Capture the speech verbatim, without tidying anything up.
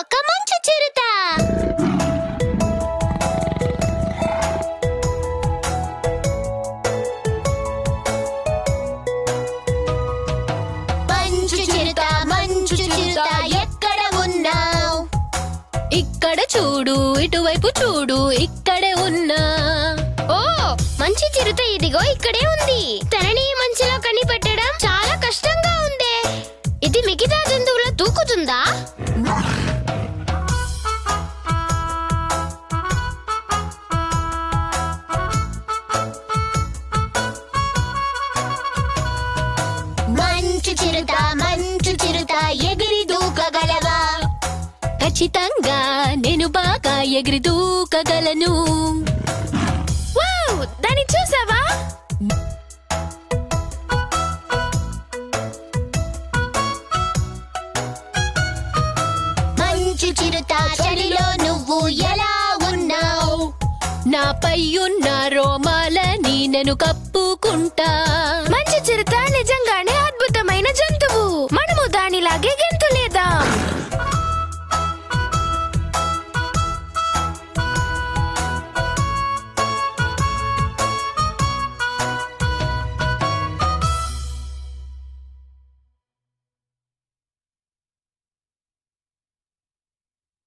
ఒక మంచు చిరుత. మంచు చిరుత, మంచు చిరుత, ఎక్కడ ఉన్నావ్? ఇక్కడ చూడు, ఇటువైపు చూడు, ఇక్కడే ఉన్నా. ఓ, మంచు చిరుత ఇదిగో ఇక్కడే ఉంది. తనని మంచులో కనిపెట్టడం చాలా కష్టంగా ఉంది. ఇది మిగతా జంతువుల దూకుతుందా? మంచు చిరుత, మంచు చిరుత, ఎగిరి దూకగలవా? ఖచ్చితంగా నేను బాగా ఎగిరి దూకగలను. వావ్, దాన్ని చూసావా? మంచు చిరుత, చలిలో నువ్వు ఎలా ఉన్నావు? నాపై ఉన్న రోమాలని నేను కప్పు